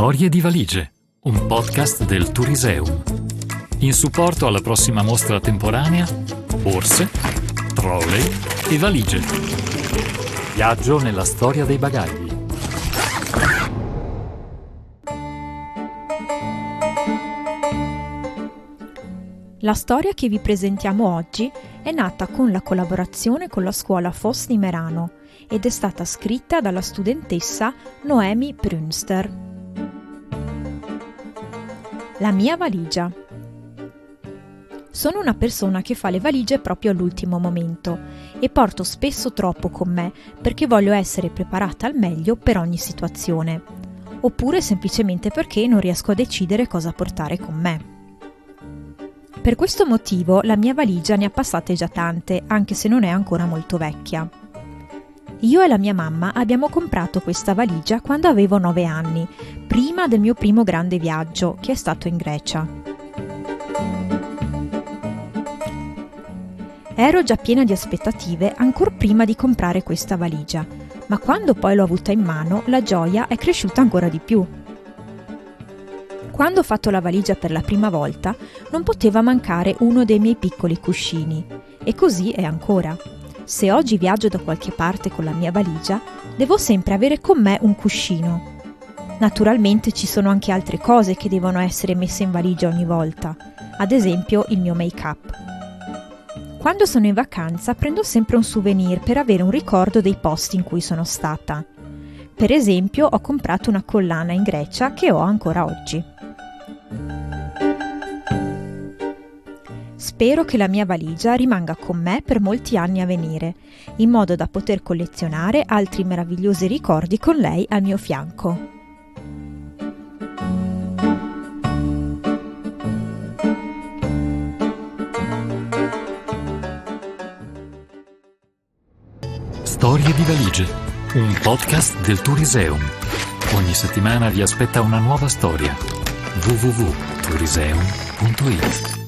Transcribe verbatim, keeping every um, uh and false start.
Storie di valigie, un podcast del Touriseum. In supporto alla prossima mostra temporanea, borse, trolley e valigie. Viaggio nella storia dei bagagli. La storia che vi presentiamo oggi è nata con la collaborazione con la scuola Foss di Merano ed è stata scritta dalla studentessa Noemi Prünster. La mia valigia. Sono una persona che fa le valigie proprio all'ultimo momento e porto spesso troppo con me perché voglio essere preparata al meglio per ogni situazione, oppure semplicemente perché non riesco a decidere cosa portare con me. Per questo motivo la mia valigia ne ha passate già tante, anche se non è ancora molto vecchia. Io e la mia mamma abbiamo comprato questa valigia quando avevo nove anni, prima del mio primo grande viaggio, che è stato in Grecia. Ero già piena di aspettative ancor prima di comprare questa valigia, ma quando poi l'ho avuta in mano, la gioia è cresciuta ancora di più. Quando ho fatto la valigia per la prima volta, non poteva mancare uno dei miei piccoli cuscini, e così è ancora. Se oggi viaggio da qualche parte con la mia valigia, devo sempre avere con me un cuscino. Naturalmente ci sono anche altre cose che devono essere messe in valigia ogni volta, ad esempio il mio make-up. Quando sono in vacanza prendo sempre un souvenir per avere un ricordo dei posti in cui sono stata. Per esempio ho comprato una collana in Grecia che ho ancora oggi. Spero che la mia valigia rimanga con me per molti anni a venire, in modo da poter collezionare altri meravigliosi ricordi con lei al mio fianco. Storie di valigie, un podcast del Touriseum. Ogni settimana vi aspetta una nuova storia. w w w punto touriseum punto i t